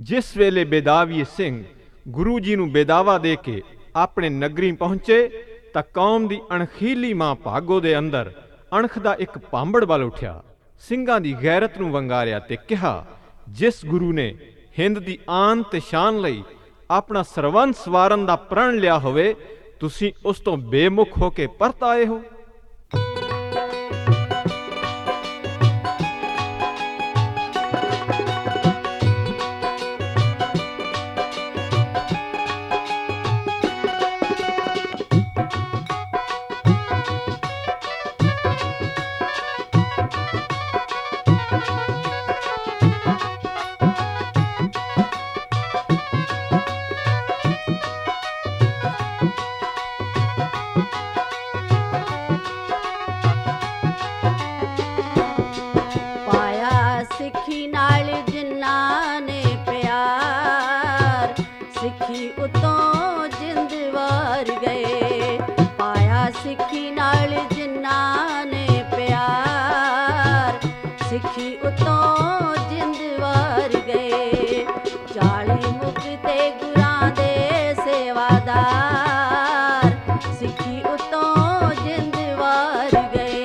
ਜਿਸ ਵੇਲੇ ਬੇਦਾਵੀ ਸਿੰਘ ਗੁਰੂ ਜੀ ਨੂੰ ਬੇਦਾਵਾ ਦੇ ਕੇ ਆਪਣੇ ਨਗਰੀ ਪਹੁੰਚੇ ਤਾਂ ਕੌਮ ਦੀ ਅਣਖੀਲੀ ਮਾਂ ਭਾਗੋ ਦੇ ਅੰਦਰ ਅਣਖ ਦਾ ਇੱਕ ਭਾਂਬੜ ਬਲ ਉੱਠਿਆ। ਸਿੰਘਾਂ ਦੀ ਗੈਰਤ ਨੂੰ ਵੰਗਾਰਿਆ ਤੇ ਕਿਹਾ, ਜਿਸ ਗੁਰੂ ਨੇ ਹਿੰਦ ਦੀ ਆਨ ਤੇ ਸ਼ਾਨ ਲਈ ਆਪਣਾ ਸਰਵੰਸ ਵਾਰਨ ਦਾ ਪ੍ਰਣ ਲਿਆ ਹੋਵੇ, ਤੁਸੀਂ ਉਸ ਤੋਂ ਬੇਮੁਖ ਹੋ ਕੇ ਪਰਤ ਆਏ ਹੋ। ਸਿੱਖੀ ਨਾਲ ਜਿਨ੍ਹਾਂ ਨੇ ਪਿਆਰ, ਸਿੱਖੀ ਉਤੋਂ ਜਿੰਦ ਵਾਰ ਗਏ। ਪਾਇਆ ਸਿੱਖੀ ਨਾਲ ਜਿਨ੍ਹਾਂ ਨੇ ਪਿਆਰ, ਸਿੱਖੀ ਉਤੋਂ ਜਿੰਦ ਵਾਰ ਗਏ। 40 ਮੁਖ ਤੇ ਗੁਰਾਂ ਦੇ ਸੇਵਾਦਾਰ, ਸਿੱਖੀ ਉਤੋਂ ਜਿੰਦ ਵਾਰ ਗਏ।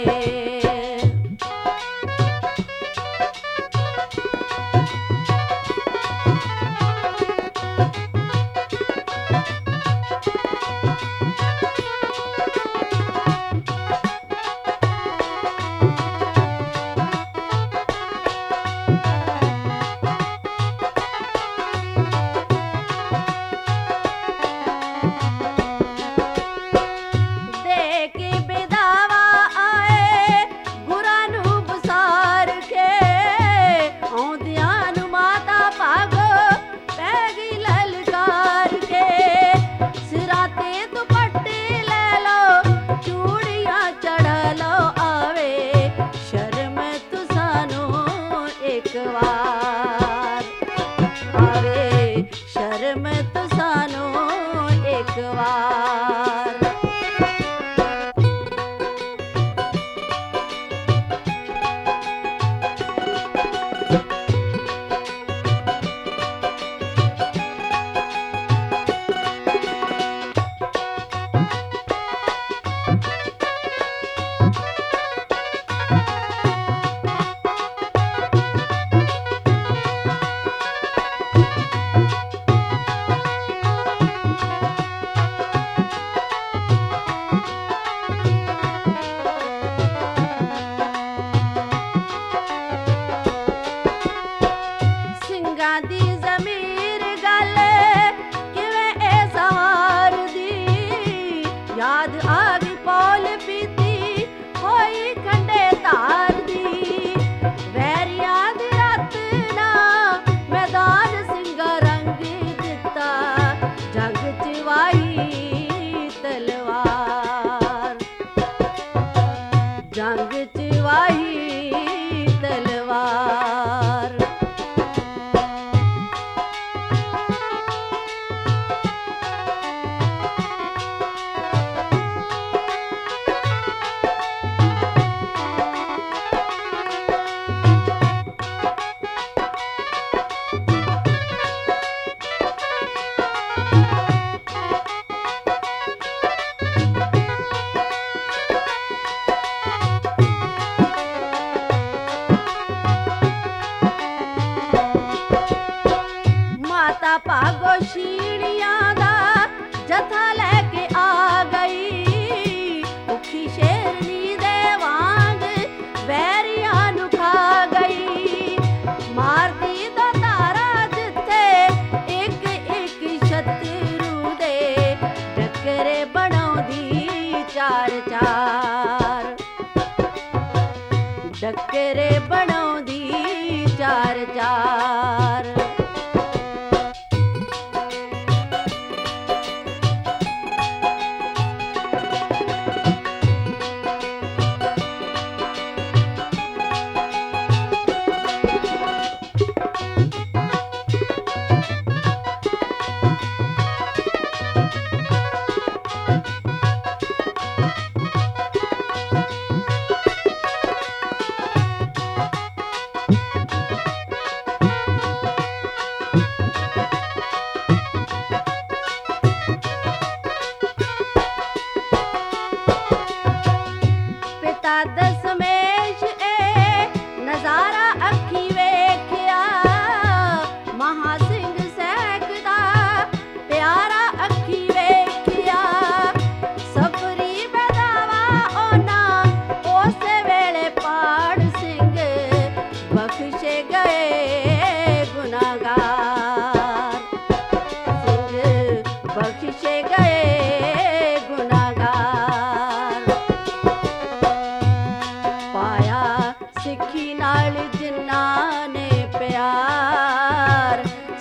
ਸ਼ਰਮ ਤੂੰ ਸਾਨੂੰ ਇੱਕ ਵਾਰ। ਦੀ ਜ਼ਮੀਰ ਗੱਲ ਕਿਵੇਂ ਇਹ ਸਵਾਰਦੀ, ਯਾਦ ਆ ਗਈ ਪੌਲ ਪੀਤੀ ਹੋਈ ਖੰਡੇ ਧਾਰ ਦੀ। ਵੈਰੀਆਂ ਦੀ ਰਾਤ ਨਾ ਮੈਦਾਨ ਸਿੰਘਾ ਰੰਗ ਦਿੱਤਾ, ਜੰਗ ਚ ਵਾਹੀ ਤਲਵਾਰ, ਜੰਗ ਚ ਵਾਹੀ ਤਲਵਾਰ। ਭਾਗੋ ਸ਼ੀੜੀਆਂ ਦਾ ਜਥਾ ਲੈ ਕੇ ਆ ਗਈ, ਭੁੱਖੀ ਸ਼ੇਰਨੀ ਦੇ ਵਾਂਗ ਵੈਰੀਆਂ ਨੂੰ ਖਾ ਗਈ। ਮਾਰਦੀ ਦਾ ਤਾਰਾ ਜਿੱਥੇ ਇੱਕ ਇੱਕ ਸ਼ਤਰੂ ਦੇ, ਟੱਕਰੇ ਬਣਾਉਂਦੀ ਚਾਰ ਚਾਰ, ਟੱਕਰੇ ਬਣਾਉਂਦੀ ਚਾਰ ਚਾਰ।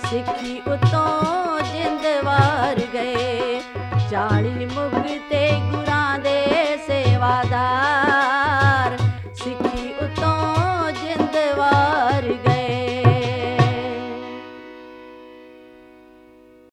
ਸਿੱਖੀ ਉਤੋਂ